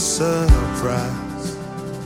surprise.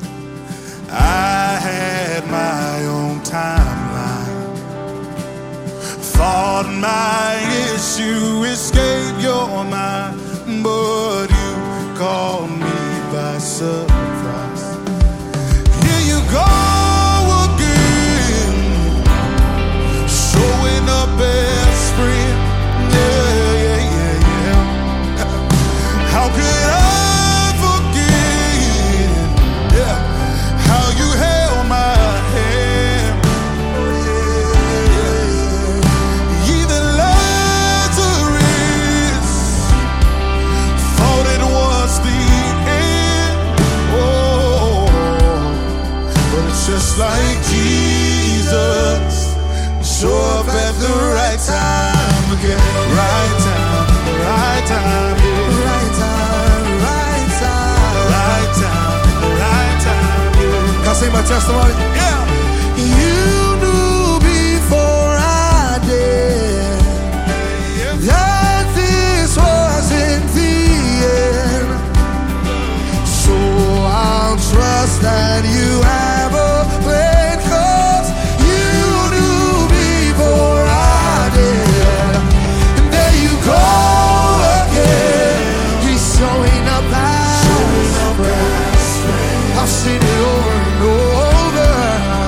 I had my own timeline. Thought my issue escaped your mind, but you caught me by surprise. Here you go again, showing up as friend. Yeah. How could I forget, how you held my hand? Even Lazarus thought it was the end. But it's just like Jesus, show up at the right time again. Right time, right time, yeah. Right time, right time, right time, right time, yeah. Can I say my testimony? Yeah. You knew before I did that this wasn't the end, so I'll trust that you have a plan, 'cause you knew before I did. And there you go again, he's showing up as friend. I've seen it over and over.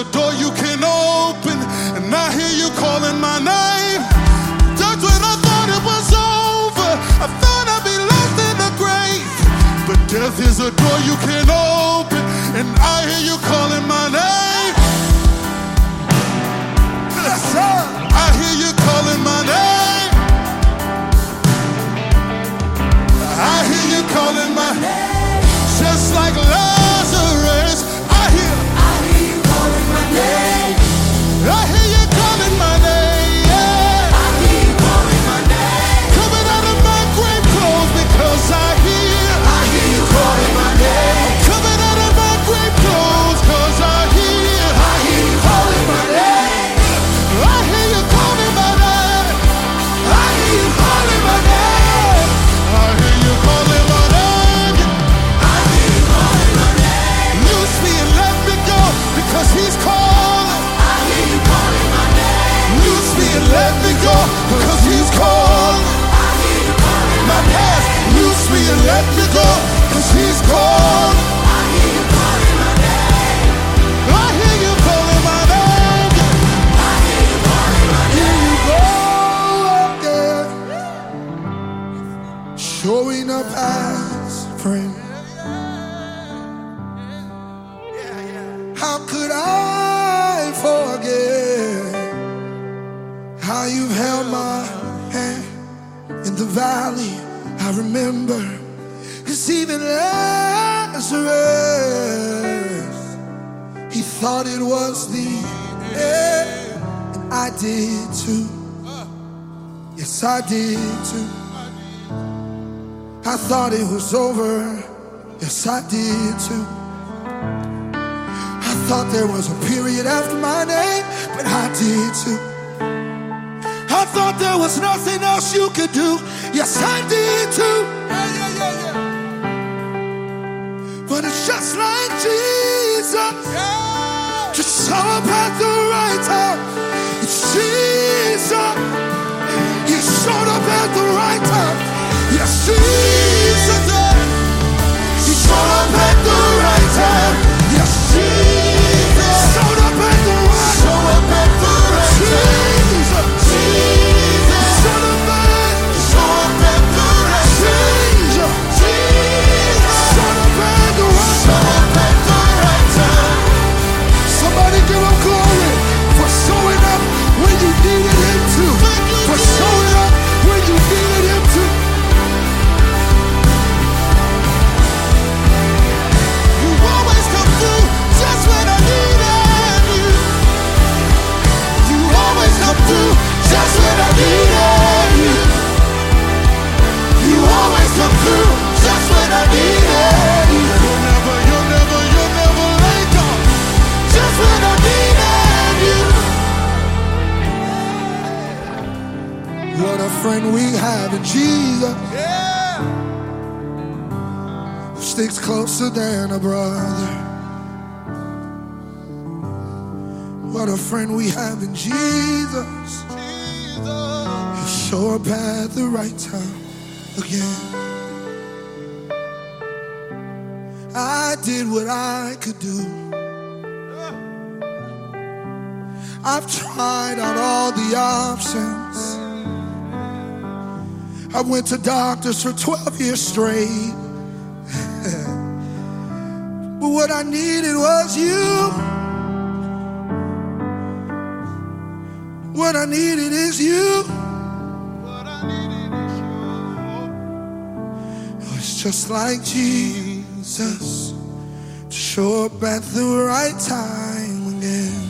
a door you can open, and I hear you calling my name. That's when I thought it was over. I thought I'd be lost in the grave. But death is a door you can open, and I hear you calling my name. Yes, sir. I hear you calling my name. I hear you calling my name. Just like Lazarus, I hear you calling my name. I hear you calling my name. Yeah. I hear you calling my name. Coming out of my grave clothes because I hear you calling my name. Coming out of my grave clothes because I hear you calling my name. I hear you calling my name. I hear you calling my name. I hear you calling my name. I hear you calling my name. Loose me and let me go because he's calling. I hear you calling my name. Loose me and let me go because he's calling. I hear you calling my past. Loose me and let me go because he's calling. I hear you calling my name. I hear you calling my name. I hear you calling my name. Here you go again, showing up as friend. How could I forget how you've held my hand in the valley? I remember, 'cause even Lazarus, he thought it was the end, and I did too. Yes, I did too. I thought it was over. Yes, I did too. I thought there was a period after my name, but I did too. I thought there was nothing else you could do. Yes, I did too. But it's just like Jesus, just show up at the right time. It's Jesus, he showed up at the right time. Yes, Jesus, he showed up at the right time. Yes, Jesus, showed up at the right time. Show up at the right time. Jesus, Jesus, Son of Man, show up at the right time. Jesus, Jesus, Son of Man, show up at the right time. Somebody give him glory for showing up when you needed him to. For showing up when you needed him to. You always come through just when I needed you. You always come through just when I needed you. You always come through just when I needed you. You'll never let go. Just when I needed you. What a friend we have in Jesus. Yeah. Who sticks closer than a brother. What a friend we have in Jesus. He'll show up at the right time again. I did what I could do. I've tried out all the options. I went to doctors for 12 years straight. But what I needed was you. What I needed is you. What I needed is you. It's just like Jesus, to show up at the right time again.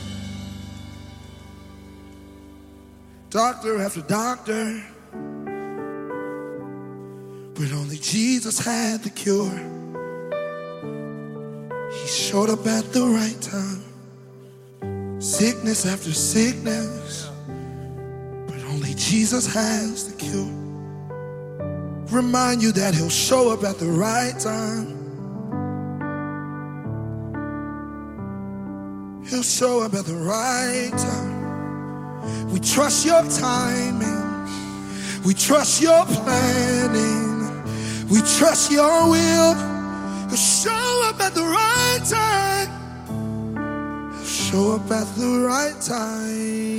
Doctor after doctor, but only Jesus had the cure. He showed up at the right time. Sickness after sickness, but only Jesus has the cure. Remind you that he'll show up at the right time. He'll show up at the right time. We trust your timing. We trust your planning. We trust your will. He'll show up at the right time. He'll Show up at the right time.